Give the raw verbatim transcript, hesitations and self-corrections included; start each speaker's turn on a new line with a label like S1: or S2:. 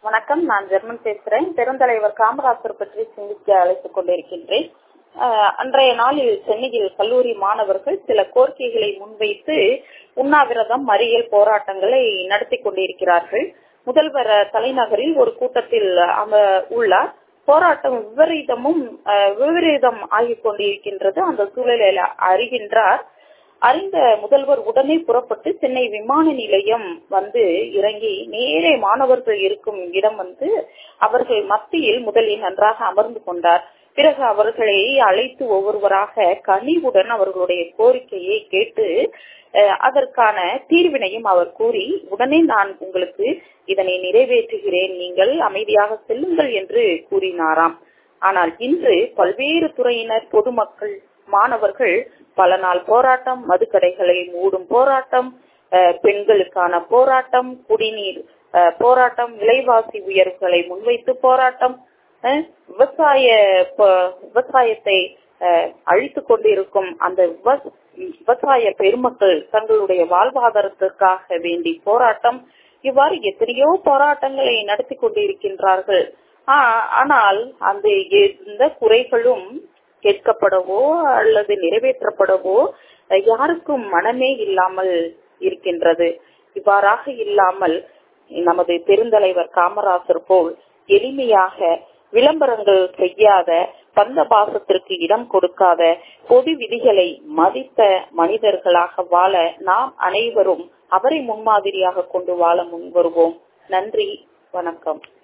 S1: வணக்கம், நான் ஜெர்மன் பேசுறேன். பெருந்தலைவர் காமராசர் பற்றி சிந்திக்க அழைத்துக் கொண்டிருக்கின்றேன். அன்றைய நாளில் சென்னையில் கல்லூரி மாணவர்கள் சில கோரிக்கைகளை முன்வைத்து உண்ணாவிரதம், மறியல் போராட்டங்களை நடத்தி கொண்டிருக்கிறார்கள். முதல்வர் தலைநகரில் ஒரு கூட்டத்தில் உள்ளார். போராட்டம் விபரீதமும் விபரீதம் ஆகிக் கொண்டிருக்கின்றது. அந்த சூழலில் அறிகின்றார். அறிந்த முதல்வர் உடனே புறப்பட்டு சென்னை விமான நிலையம் வந்து இறங்கி நேரே மாணவர்கள் இருக்கும் இடம் வந்து அவர்கள் மத்தியில் முதலில் நன்றாக அமர்ந்து கொண்டார். பிறகு அவர்களை அழைத்து ஒவ்வொருவராக கனிவுடன் அவர்களுடைய கோரிக்கையை கேட்டு அதற்கான தீர்வினையும் அவர் கூறி, உடனே நான் உங்களுக்கு இதனை நிறைவேற்றுகிறேன், நீங்கள் அமைதியாக செல்லுங்கள் என்று கூறினாராம். ஆனால் இன்று பல்வேறு துறையினர், பொதுமக்கள், மாணவர்கள் பல நாள் போராட்டம், மதுக்கடைகளை மூடும் போராட்டம், பெண்களுக்கான போராட்டம், குடிநீர் போராட்டம், விலைவாசி உயர்வுகளை முன்வைத்து போராட்டம், விவசாய விவசாயத்தை அழித்துக் கொண்டிருக்கும் அந்த விவசாய பெருமக்கள் தங்களுடைய வாழ்வாதாரத்திற்காக வேண்டி போராட்டம், இவ்வாறு எத்தனையோ போராட்டங்களை நடத்தி கொண்டிருக்கின்றார்கள். ஆனால் அந்த எந்த குறைகளும் கேட்கப்படவோ அல்லது நிறைவேற்றப்படவோ யாருக்கும் மனமே இல்லாமல் இருக்கின்றது. இவ்வாறாக இல்லாமல் நமது பெருந்தலைவர் காமராசர் போல் எளிமையாக விளம்பரங்கள் செய்யாத, பந்த பாசத்திற்கு இடம் கொடுக்காத, பொது விதிகளை மதித்த மனிதர்களாக வாழ நாம் அனைவரும் அவரை முன்மாதிரியாக கொண்டு வாழ முன்வருவோம். நன்றி, வணக்கம்.